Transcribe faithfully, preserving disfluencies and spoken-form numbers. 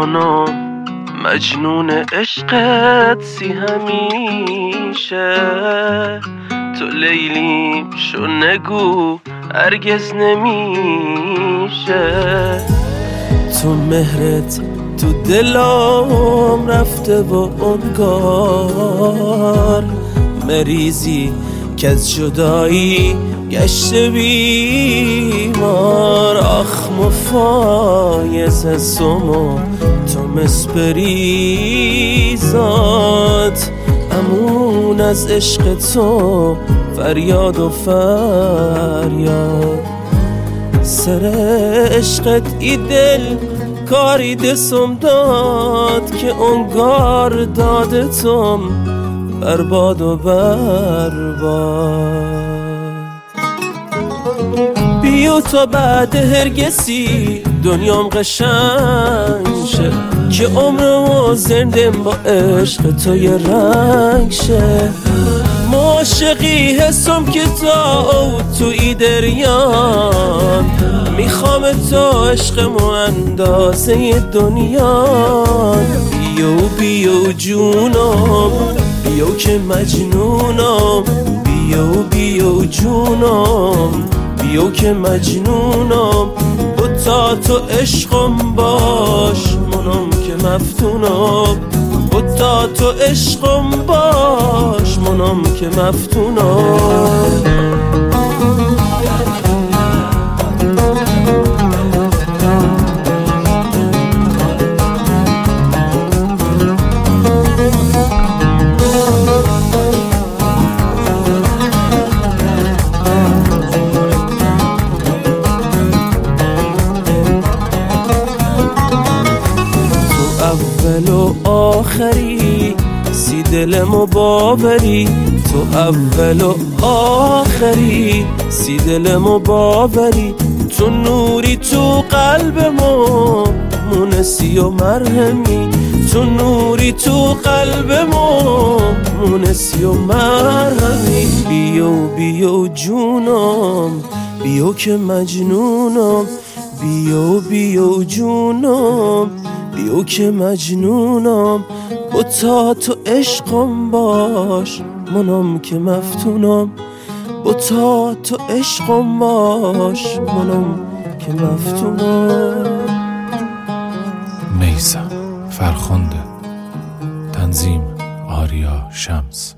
منم مجنون عشقت سی همیشه. تو لیلیم شو نگو هرگز نمیشه. تو مهرت تو دلم رفته و انگار مریضی که از جدایی گشته بیمار. آخ مفایز سمو تو مسپریزات امون از عشق تو فریاد و فریاد. سر عشقت ای دل کاری دستم داد که انگار دادتم برباد و برباد. بیو تا بعد هرگسی دنیام قشنگ شه که عمرمو زندم با عشق تو یه رنگ شه. معاشقی حسم که تا او تو ای دریان میخوام تا عشقمو اندازه دنیا. بیو بیو جونم بیو که مجنونم. بیو بیو جونم بیو که مجنونم. بتا تو عشقم باش منم که مفتونم. بتا تو عشقم باش منم که مفتونم. اول و آخری سی دلمو باوری. تو اول و آخری سی دلمو باوری. تو نوری تو قلبمو مونسی و مرهمی. تو نوری تو قلبمو مونسی و مرهمی. بیو بیو جونم بیو که مجنونم. بیو بیو جونم بیو که مجنونم. بتا تو عشقم باش منم که مفتونم. بتا تو عشقم باش منم که مفتونم. میثم فرخنده، تنظیم آریا شمس.